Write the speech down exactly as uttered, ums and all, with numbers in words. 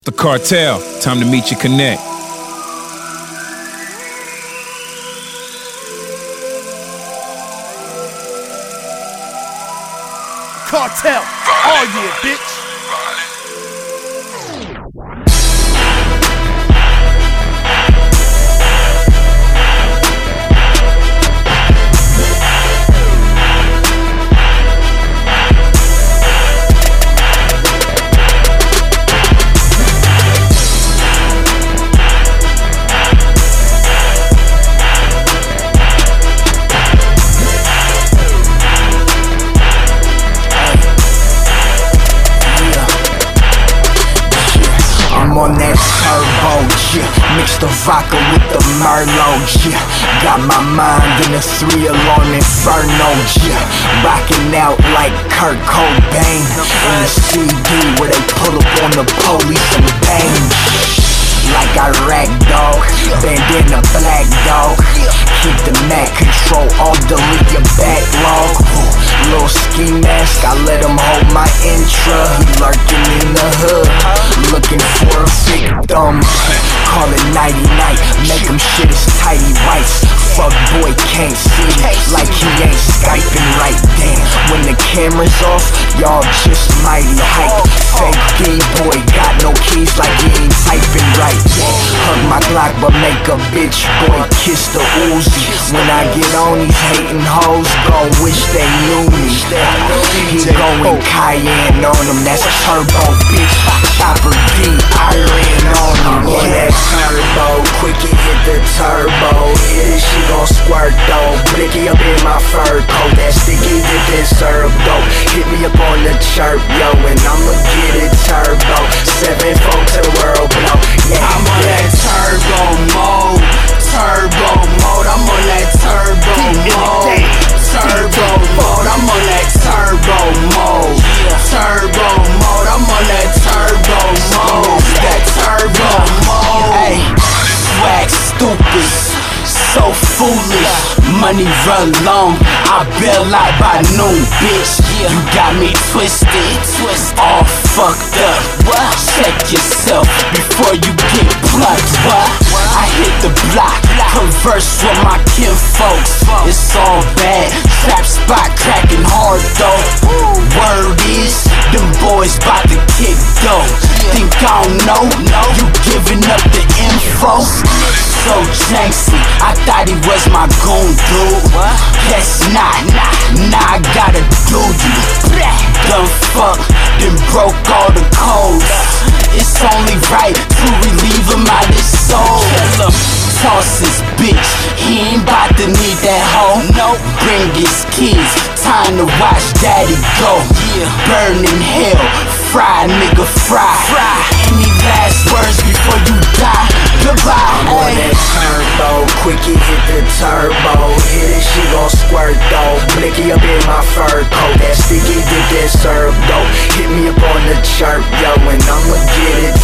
The Cartel, time to meet your connect. Cartel, all year, bitch. I'm on that turbo, yeah. Mix the vodka with the Merlot, yeah. Got my mind in a three-alarm inferno, yeah. Rocking out like Kurt Cobain in the C D where they pull up on the police and bang. Like I rag dog, bandana black dog. Keep the Mac, control all, delete your backlog. Little ski mask, I let him hold my intra. He lurking in the hood, looking for a victim. Call it nighty night, make him shit his tidy whites. Fuck boy can't see like he ain't Skyping right. Damn, when the camera's off, y'all just mighty hype. Fake D-boy got no keys like he ain't typing right. Yeah, hug my Glock but make a bitch boy kiss the Uzi. When I get on these hating hoes, gon' wish they knew me. He going cayenne on them, that's turbo, bitch. Chopper D, I ran on him. On that turbo, quickie hit the turbo. Hit it, she gon' squirt though. Blicky up in my fur coat, that sticky dip and serve dope. Hit me up on the chirp, yo, and I'ma get it turbo. Seven four to the world blow. Yeah, I'm on that turbo mode, turbo mode. I'm on that turbo mode, turbo mode. I'm on that turbo mode, turbo mode. I'm on that turbo mode, that turbo mode. Hey, swag stupid, so foolish. Money run long, I bail out by noon, bitch. You got me twisted, all fucked up. Check yourself before you get plucked. What? I hit the block, converse with my kin folks. It's all bad, trap spot cracking hard though. Word is, them boys bout to kick dough. Think I don't know? You giving up the info? So janky, I thought he was my goon, dude. Guess not, nah, I gotta do you. Done fuck, then broke all the codes. It's only right to relieve him out his soul. Toss his bitch, he ain't bout to need that hoe. No, bring his kids, time to watch daddy go. Burn in hell, fry nigga fry. Any last words before you die? Goodbye. I'm on that turbo, quickie hit the turbo. Hit it, she gon' squirt though. Blicky up in my fur coat, that sticky dip that serve dope. Hit me up on the chirp, yo, and I'ma get it